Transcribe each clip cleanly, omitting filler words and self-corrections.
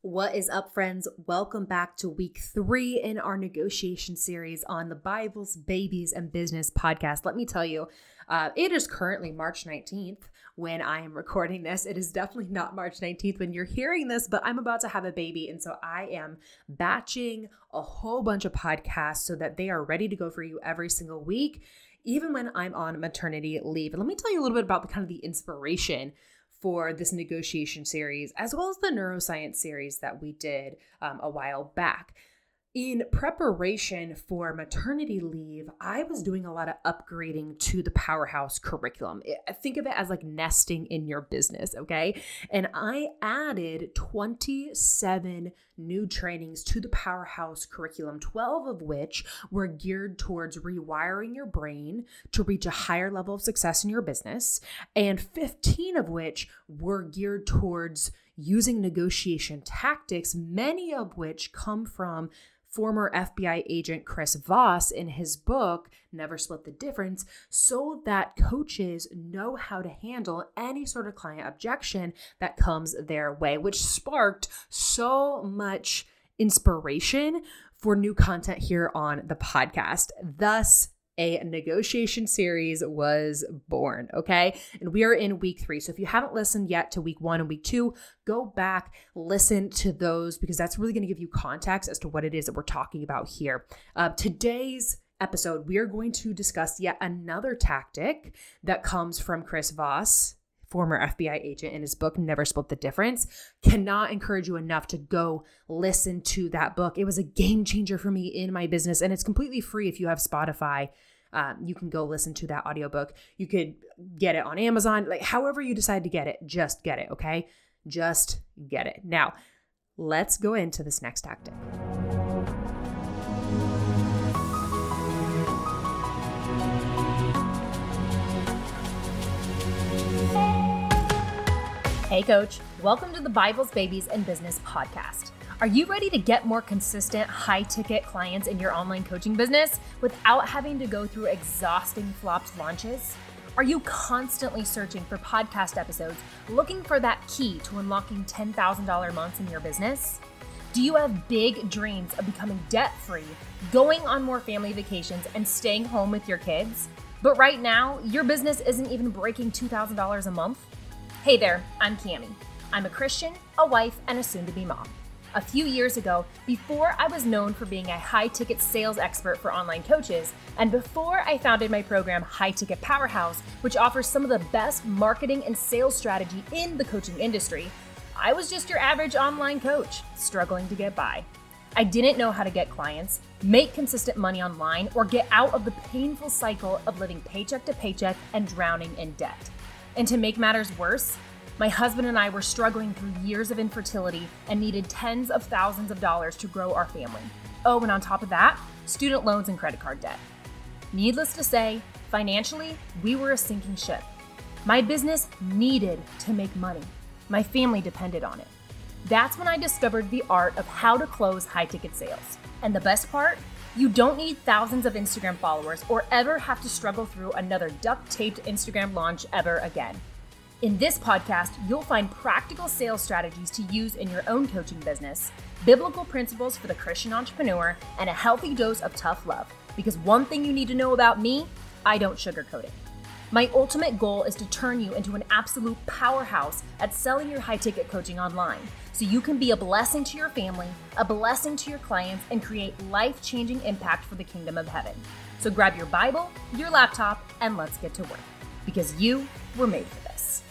What is up, friends? Welcome back to week 3 in our negotiation series on the Bibles, Babies, and Business podcast. Let me tell you, it is currently March 19th when I am recording this. It is definitely not March 19th when you're hearing this, but I'm about to have a baby. And so I am batching a whole bunch of podcasts so that they are ready to go for you every single week, even when I'm on maternity leave. And let me tell you a little bit about the inspiration for this negotiation series, as well as the neuroscience series that we did a while back. In preparation for maternity leave, I was doing a lot of upgrading to the Powerhouse curriculum. Think of it as like nesting in your business, okay? And I added 27 new trainings to the Powerhouse curriculum, 12 of which were geared towards rewiring your brain to reach a higher level of success in your business, and 15 of which were geared towards using negotiation tactics, many of which come from former FBI agent Chris Voss in his book, Never Split the Difference, so that coaches know how to handle any sort of client objection that comes their way, which sparked so much inspiration for new content here on the podcast. Thus, a negotiation series was born, okay? And we are in week 3. So if you haven't listened yet to week 1 and week 2, go back, listen to those, because that's really going to give you context as to what it is that we're talking about here. Today's episode, we are going to discuss yet another tactic that comes from Chris Voss, former FBI agent, in his book, Never Split the Difference. Cannot encourage you enough to go listen to that book. It was a game changer for me in my business, and it's completely free if you have Spotify. You can go listen to that audiobook. You could get it on Amazon, like however you decide to get it, just get it, okay? Just get it. Now, let's go into this next tactic. Hey coach, welcome to the Bibles, Babies, and Business podcast. Are you ready to get more consistent, high-ticket clients in your online coaching business without having to go through exhausting flopped launches? Are you constantly searching for podcast episodes, looking for that key to unlocking $10,000 months in your business? Do you have big dreams of becoming debt-free, going on more family vacations, and staying home with your kids? But right now, your business isn't even breaking $2,000 a month? Hey there, I'm Cami. I'm a Christian, a wife, and a soon-to-be mom. A few years ago, before I was known for being a high-ticket sales expert for online coaches, and before I founded my program High Ticket Powerhouse, which offers some of the best marketing and sales strategy in the coaching industry, I was just your average online coach, struggling to get by. I didn't know how to get clients, make consistent money online, or get out of the painful cycle of living paycheck to paycheck and drowning in debt. And to make matters worse, my husband and I were struggling through years of infertility and needed tens of thousands of dollars to grow our family. Oh, and on top of that, student loans and credit card debt. Needless to say, financially, we were a sinking ship. My business needed to make money. My family depended on it. That's when I discovered the art of how to close high-ticket sales. And the best part? You don't need thousands of Instagram followers or ever have to struggle through another duct-taped Instagram launch ever again. In this podcast, you'll find practical sales strategies to use in your own coaching business, biblical principles for the Christian entrepreneur, and a healthy dose of tough love. Because one thing you need to know about me, I don't sugarcoat it. My ultimate goal is to turn you into an absolute powerhouse at selling your high-ticket coaching online, so you can be a blessing to your family, a blessing to your clients, and create life-changing impact for the kingdom of heaven. So grab your Bible, your laptop, and let's get to work, because you were made for this.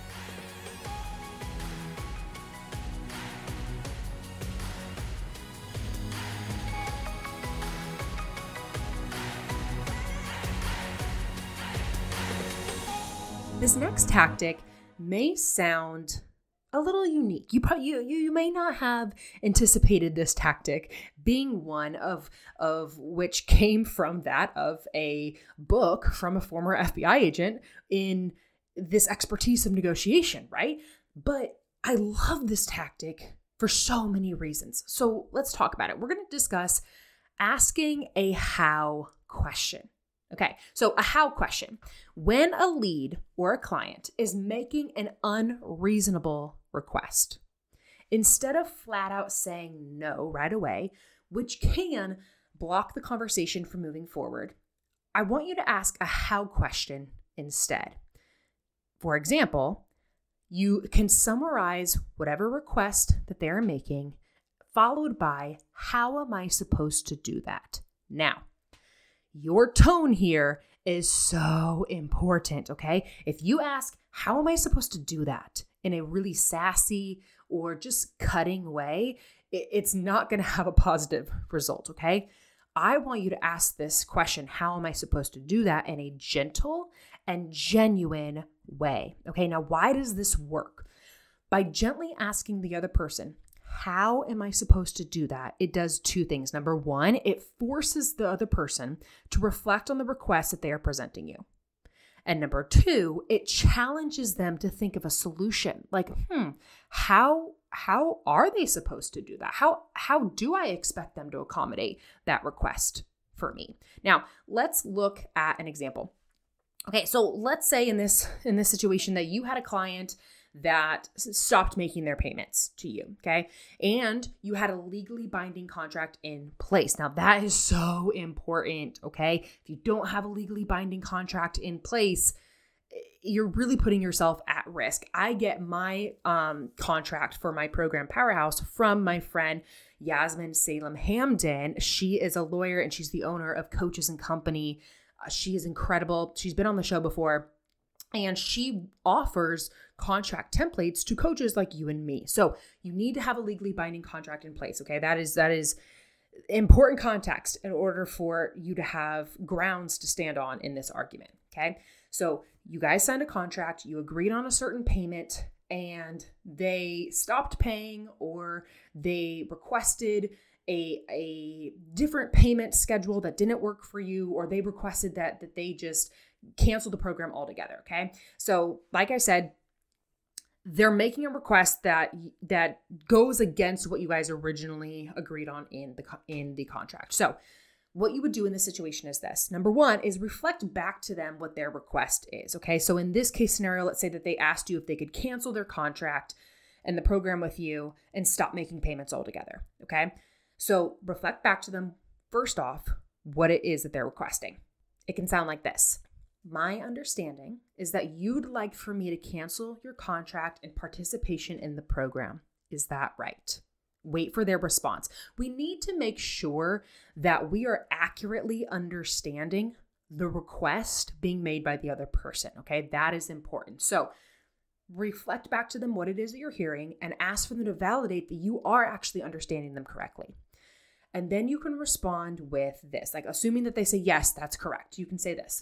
This next tactic may sound a little unique. You may not have anticipated this tactic being one of which came from that of a book from a former FBI agent in this expertise of negotiation, right? But I love this tactic for so many reasons. So let's talk about it. We're going to discuss asking a how question. Okay, so a how question. When a lead or a client is making an unreasonable request, instead of flat out saying no right away, which can block the conversation from moving forward, I want you to ask a how question instead. For example, you can summarize whatever request that they're making, followed by, how am I supposed to do that? Now, your tone here is so important, okay? If you ask, how am I supposed to do that in a really sassy or just cutting way, it's not going to have a positive result, okay? I want you to ask this question, how am I supposed to do that, in a gentle and genuine way, okay? Now, why does this work? By gently asking the other person, how am I supposed to do that? It does two things. Number one, it forces the other person to reflect on the request that they are presenting you. And number two, it challenges them to think of a solution. Like, how are they supposed to do that? How do I expect them to accommodate that request for me? Now, let's look at an example. Okay, so let's say in this situation that you had a client that stopped making their payments to you, okay? And you had a legally binding contract in place. Now, that is so important, okay? If you don't have a legally binding contract in place, you're really putting yourself at risk. I get my contract for my program Powerhouse from my friend Yasmin Salem Hamden. She is a lawyer and she's the owner of Coaches and Company. She is incredible. She's been on the show before. And she offers contract templates to coaches like you and me. So you need to have a legally binding contract in place. Okay. That is important context in order for you to have grounds to stand on in this argument. Okay. So you guys signed a contract, you agreed on a certain payment, and they stopped paying, or they requested a different payment schedule that didn't work for you, or they requested that they just cancel the program altogether. Okay. So like I said, they're making a request that goes against what you guys originally agreed on in the contract. So what you would do in this situation is this. Number one is reflect back to them what their request is. Okay. So in this case scenario, let's say that they asked you if they could cancel their contract and the program with you and stop making payments altogether. Okay. So reflect back to them, first off, what it is that they're requesting. It can sound like this. My understanding is that you'd like for me to cancel your contract and participation in the program. Is that right? Wait for their response. We need to make sure that we are accurately understanding the request being made by the other person. Okay, that is important. So reflect back to them what it is that you're hearing and ask for them to validate that you are actually understanding them correctly. And then you can respond with this, like assuming that they say, yes, that's correct. You can say this.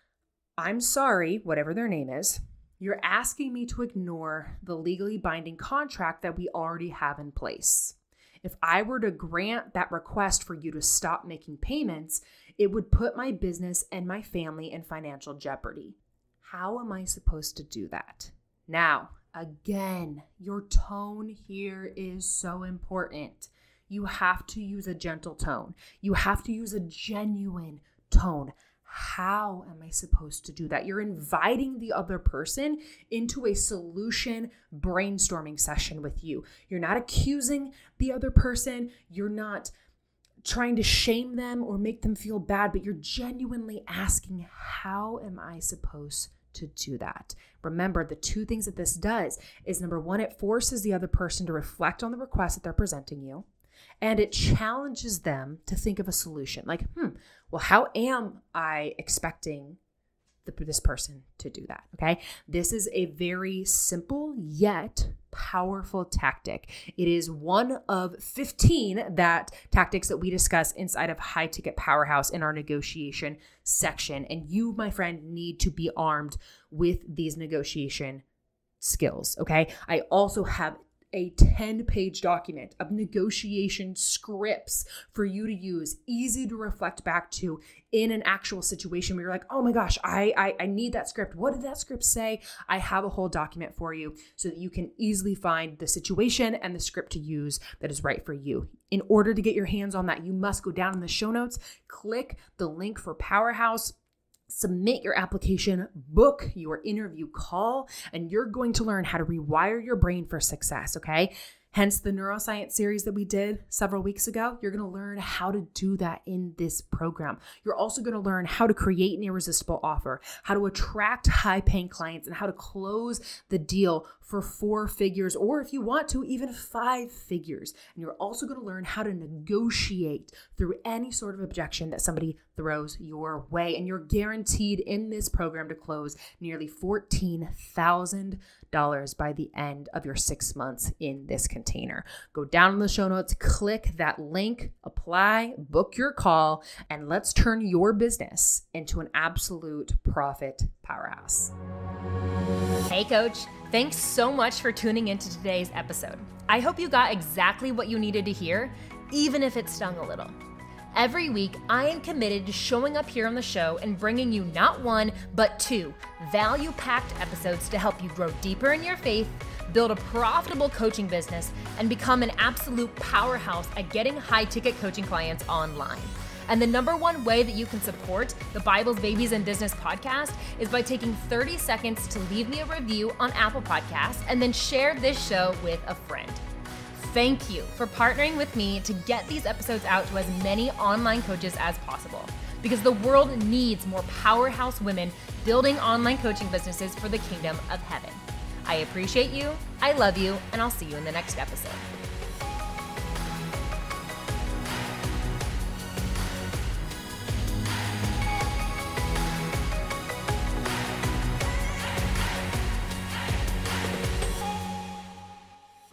I'm sorry, whatever their name is, you're asking me to ignore the legally binding contract that we already have in place. If I were to grant that request for you to stop making payments, it would put my business and my family in financial jeopardy. How am I supposed to do that? Now, again, your tone here is so important. You have to use a gentle tone. You have to use a genuine tone. How am I supposed to do that? You're inviting the other person into a solution brainstorming session with you. You're not accusing the other person. You're not trying to shame them or make them feel bad, but you're genuinely asking, how am I supposed to do that? Remember, the two things that this does is, number one, it forces the other person to reflect on the request that they're presenting you. And it challenges them to think of a solution. Like, well, how am I expecting this person to do that? Okay. This is a very simple yet powerful tactic. It is one of 15 tactics that we discuss inside of High Ticket Powerhouse in our negotiation section. And you, my friend, need to be armed with these negotiation skills. Okay. I also have a 10-page document of negotiation scripts for you to use, easy to reflect back to in an actual situation where you're like, oh my gosh, I need that script. What did that script say? I have a whole document for you so that you can easily find the situation and the script to use that is right for you. In order to get your hands on that, you must go down in the show notes, click the link for Powerhouse, submit your application, book your interview call, and you're going to learn how to rewire your brain for success, okay? Hence the neuroscience series that we did several weeks ago. You're going to learn how to do that in this program. You're also going to learn how to create an irresistible offer, how to attract high-paying clients, and how to close the deal for 4 figures, or if you want to, even 5 figures. And you're also going to learn how to negotiate through any sort of objection that somebody throws your way. And you're guaranteed in this program to close nearly $14,000 by the end of your 6 months in this container. Go down in the show notes, click that link, apply, book your call, and let's turn your business into an absolute profit powerhouse. Hey coach, thanks so much for tuning into today's episode. I hope you got exactly what you needed to hear, even if it stung a little. Every week, I am committed to showing up here on the show and bringing you not 1, but 2 value-packed episodes to help you grow deeper in your faith, build a profitable coaching business, and become an absolute powerhouse at getting high-ticket coaching clients online. And the number 1 way that you can support the Bibles, Babies, and Business podcast is by taking 30 seconds to leave me a review on Apple Podcasts and then share this show with a friend. Thank you for partnering with me to get these episodes out to as many online coaches as possible, because the world needs more powerhouse women building online coaching businesses for the kingdom of heaven. I appreciate you, I love you, and I'll see you in the next episode.